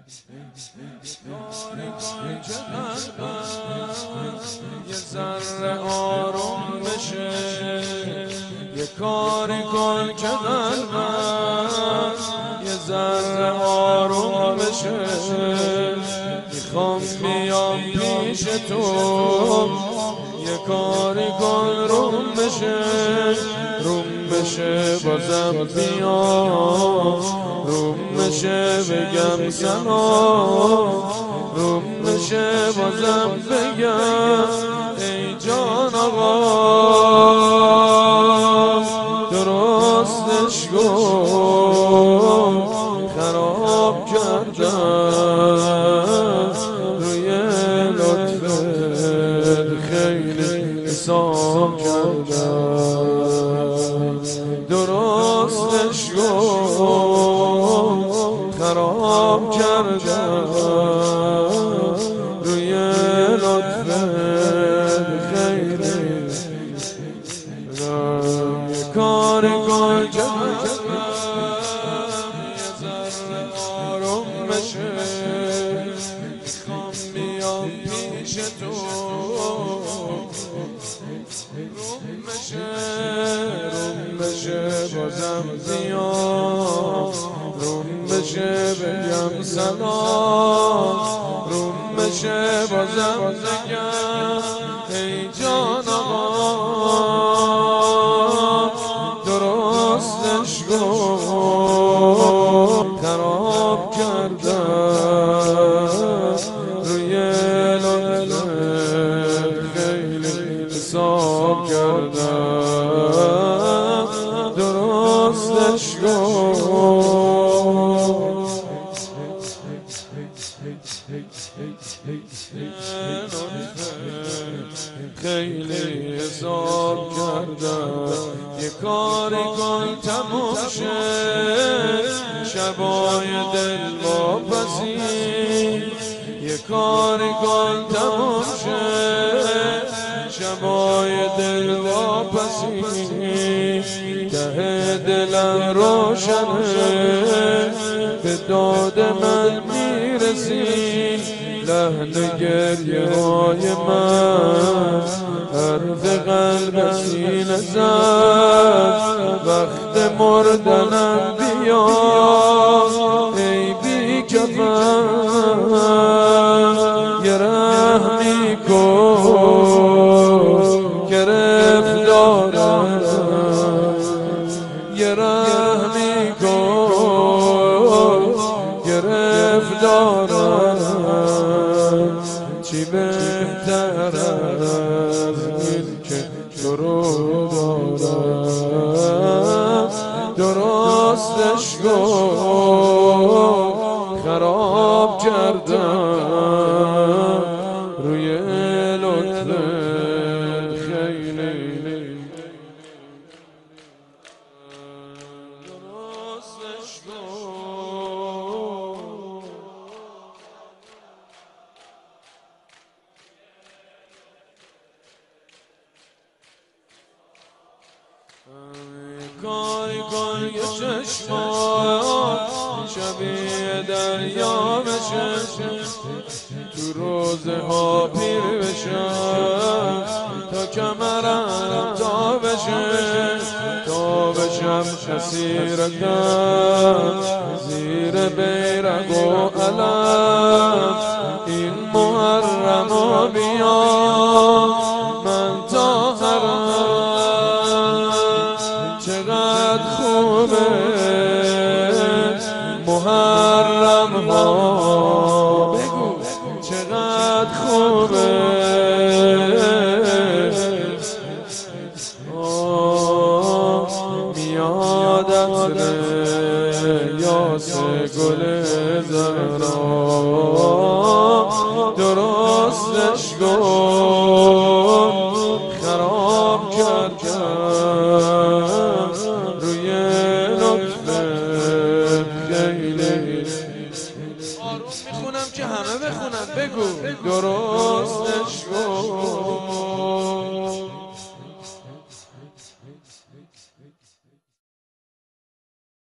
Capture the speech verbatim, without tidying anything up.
یه ذره آروم بشه، یه کاری کن که قلبم یه ذره آروم بشه. میخوام بیام پیش تو، یه کاری کن روم بشه، روم بشه بازم بیام، روم بشه بگم سلام، روم بشه بازم بگم ای جان آقا درستش کن. خراب کردم روی لطفت خیلی حساب کردم، درستش کن. خراب کردم روی لطفت خیلی. یه کاری کن که یه ذره آروم بشه، میخوام بیام پیش تو، روم بشه روم بشه بازم بیام، روم بشه بگم سلام، روم بشه بازم بگم ای جان آقا درستش کن. خراب کردم روی لطفت خیلی حساب کردم، درستش کن. خیلی حساب کردم. یه کاری کن تموم شه شبای دل واپسی، یه کاری کن تموم شه شبای دل واپسی. ته دلم روشنه به داد من میرسی، لحن گریه های من حرف قلب سینه زد. وقت مردنم بیا ای بی کفن، یه رحمی کن گرفتارم، یه رحمی کن گرفتارم. چی بهتر از این که تو رو دارم، درستش کن. خراب کردم روی لطفت خیلی، درستش کن. کاری کن یه چشمان شبیه دریا بشه، تو روزه ها پیر بشم تا کمرم تا بشه، تا بشم اسیرتم زیر بیرق و علم. این محرم و بیا من تا چقدر خوبه محرم ها، بگو چقدر خوبه. میادت ریاس گل زهرا، درستش کن. خراب کردم روی لطفت خیلی. آروم میخونم که همه بخونن، بگو درست